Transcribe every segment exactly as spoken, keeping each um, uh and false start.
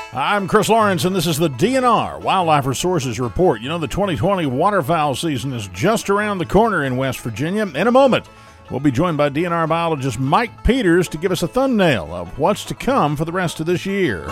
I'm Chris Lawrence, and this is the D N R Wildlife Resources Report. You know, the twenty twenty waterfowl season is just around the corner in West Virginia. In a moment, we'll be joined by D N R biologist Mike Peters to give us a thumbnail of what's to come for the rest of this year.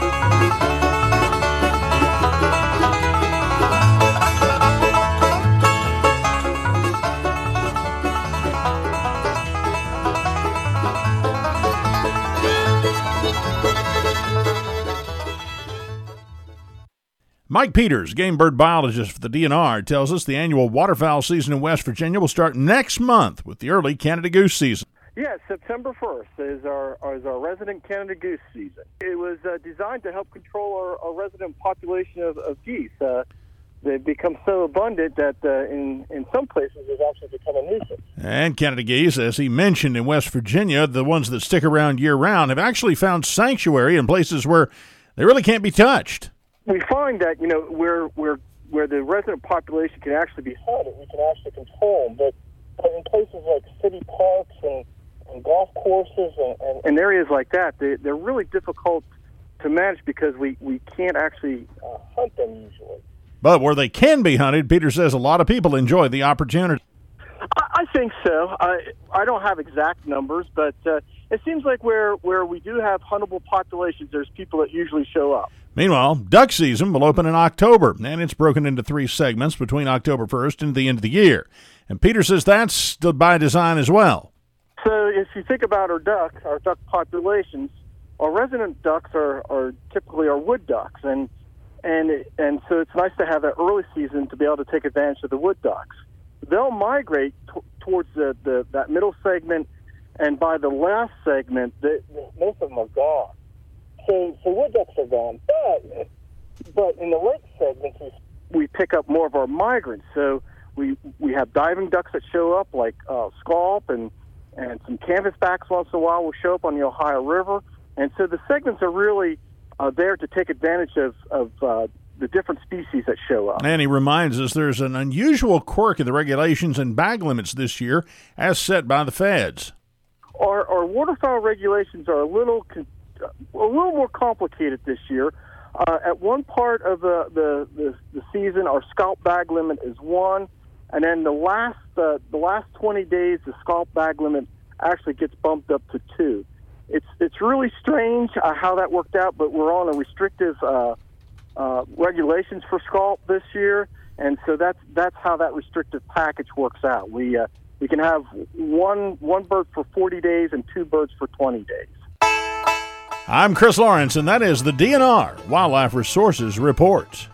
Mike Peters, game bird biologist for the D N R, tells us the annual waterfowl season in West Virginia will start next month with the early Canada goose season. Yes, September first is our is our resident Canada goose season. It was uh, designed to help control our, our resident population of, of geese. Uh, they've become so abundant that uh, in, in some places it's actually become a nuisance. And Canada geese, as he mentioned, in West Virginia, the ones that stick around year-round, have actually found sanctuary in places where they really can't be touched. We find that, you know, where where where the resident population can actually be hunted, we can actually control them. But, but in places like city parks and, and golf courses and, and, and areas like that, they, they're really difficult to manage because we, we can't actually uh, hunt them usually. But where they can be hunted, Peter says a lot of people enjoy the opportunity. I, I think so. I I don't have exact numbers, but uh, it seems like where, where we do have huntable populations, there's people that usually show up. Meanwhile, duck season will open in October, and it's broken into three segments between October first and the end of the year. And Peter says that's by design as well. So if you think about our ducks, our duck populations, our resident ducks are, are typically our wood ducks, and and and so it's nice to have that early season to be able to take advantage of the wood ducks. They'll migrate t- towards the, the that middle segment, and by the last segment, the, the, most of them are gone. So, so wood ducks are gone, but but in the lake segments, we, we pick up more of our migrants. So we we have diving ducks that show up, like uh, scaup and and some canvasbacks once in a while will show up on the Ohio River. And so the segments are really uh, there to take advantage of of uh, the different species that show up. And he reminds us there's an unusual quirk in the regulations and bag limits this year, as set by the feds. Our our waterfowl regulations are a little. Con- a little more complicated this year. Uh, at one part of the, the, the, the season, our scalp bag limit is one, and then the last uh, the last twenty days, the scalp bag limit actually gets bumped up to two. It's it's really strange uh, how that worked out, but we're on a restrictive uh, uh, regulations for scalp this year, and so that's that's how that restrictive package works out. We uh, we can have one one bird for forty days and two birds for twenty days. I'm Chris Lawrence, and that is the D N R Wildlife Resources Report.